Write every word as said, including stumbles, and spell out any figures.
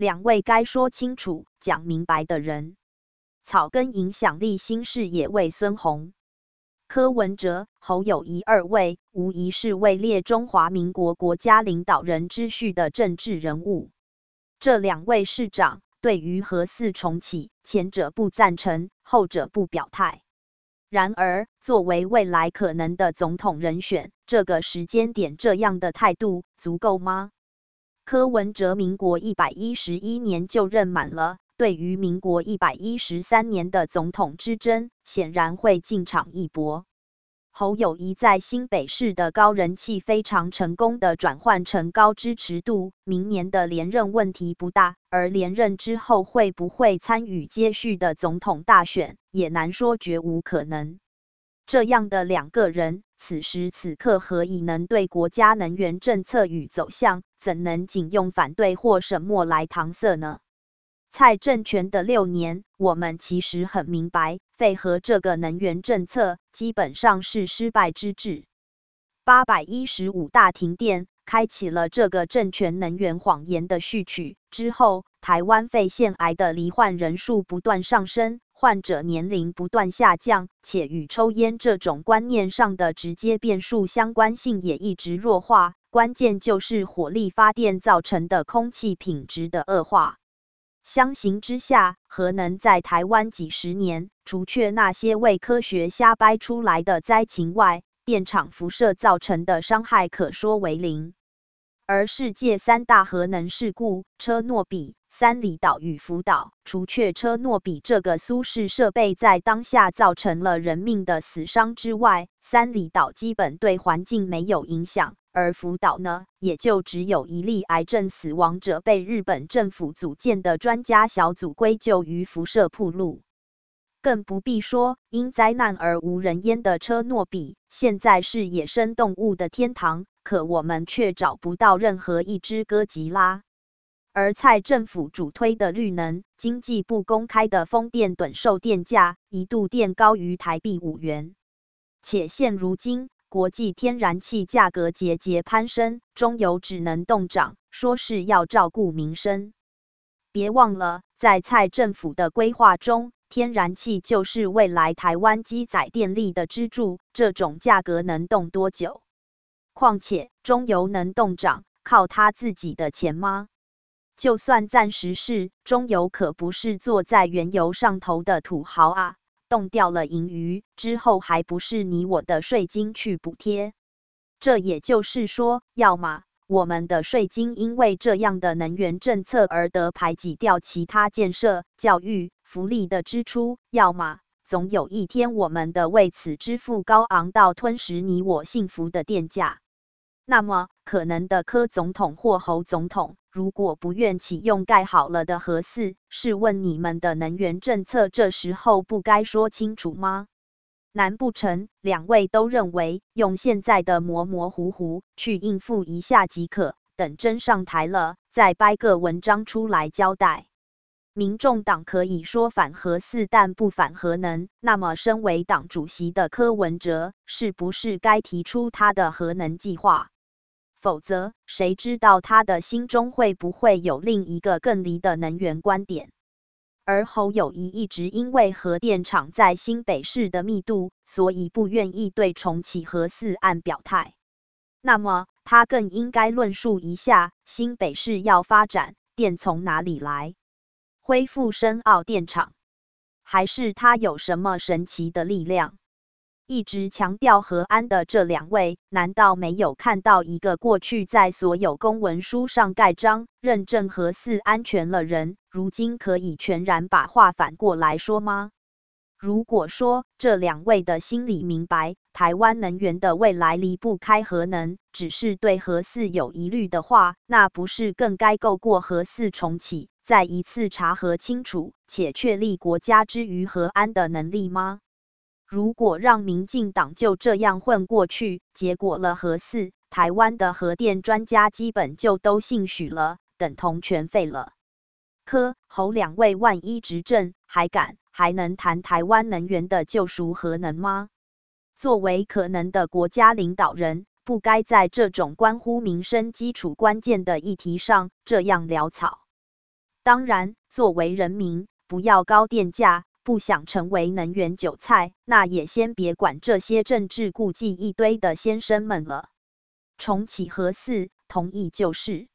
两位该说清楚、讲明白的人。草根影响力新视野为孙弘、柯文哲、侯友宜二位，无疑是位列中华民国国家领导人之序的政治人物。这两位市长对于核四重启，前者不赞成，后者不表态。然而，作为未来可能的总统人选，这个时间点这样的态度足够吗？柯文哲民国一百一十一年就任满了，对于民国一百一十三年的总统之争，显然会进场一搏。侯友宜在新北市的高人气非常成功的转换成高支持度，明年的连任问题不大，而连任之后会不会参与接续的总统大选，也难说绝无可能。这样的两个人，此时此刻何以能对国家能源政策与走向，怎能仅用反对或什么来搪塞呢？蔡政权的六年，我们其实很明白，废核这个能源政策基本上是失败之至。八百一十五大停电，开启了这个政权能源谎言的序曲。之后，台湾肺腺癌的罹患人数不断上升，患者年龄不断下降，且与抽烟这种观念上的直接变数相关性也一直弱化。关键就是火力发电造成的空气品质的恶化。相形之下，核能在台湾几十年，除却那些为科学瞎掰出来的灾情外，电厂辐射造成的伤害可说为零。而世界三大核能事故——车诺比、三里岛与福岛，除却车诺比这个苏式设备在当下造成了人命的死伤之外，三里岛基本对环境没有影响。而福岛呢，也就只有一例癌症死亡者被日本政府组建的专家小组归咎于辐射暴露。更不必说因灾难而无人烟的车诺比，现在是野生动物的天堂，可我们却找不到任何一只哥吉拉。而蔡政府主推的绿能，经济部公开的风电趸售电价一度电高于台币五元，且现如今国际天然气价格节节攀升，中油只能冻涨，说是要照顾民生。别忘了，在蔡政府的规划中，天然气就是未来台湾基载电力的支柱，这种价格能冻多久？况且中油能冻涨，靠他自己的钱吗？就算暂时是，中油可不是坐在原油上头的土豪啊，冻掉了盈余之后，还不是你我的税金去补贴？这也就是说，要么我们的税金因为这样的能源政策而得排挤掉其他建设、教育、福利的支出，要么总有一天我们的为此支付高昂到吞噬你我幸福的电价。那么，可能的柯总统或侯总统，如果不愿启用盖好了的核四，试问你们的能源政策这时候不该说清楚吗？难不成两位都认为用现在的模模糊糊去应付一下即可，等真上台了再掰个文章出来交代？民众党可以说反核四但不反核能，那么身为党主席的柯文哲是不是该提出他的核能计划？否则，谁知道他的心中会不会有另一个更离的能源观点？而侯友宜一直因为核电厂在新北市的密度，所以不愿意对重启核四案表态。那么，他更应该论述一下，新北市要发展，电从哪里来？恢复深澳电厂，还是他有什么神奇的力量？一直强调核安的这两位，难道没有看到一个过去在所有公文书上盖章认证核四安全了人，如今可以全然把话反过来说吗？如果说这两位的心里明白，台湾能源的未来离不开核能，只是对核四有疑虑的话，那不是更该够过核四重启，再一次查核清楚，且确立国家之于核安的能力吗？如果让民进党就这样混过去，结果了核四，台湾的核电专家基本就都信许了，等同全废了。柯侯两位万一执政，还敢还能谈台湾能源的救赎核能吗？作为可能的国家领导人，不该在这种关乎民生基础关键的议题上这样潦草。 当然，作为人民，不要高电价，不想成为能源韭菜，那也先别管这些政治顾忌一堆的先生们了。重启核四，同意就是。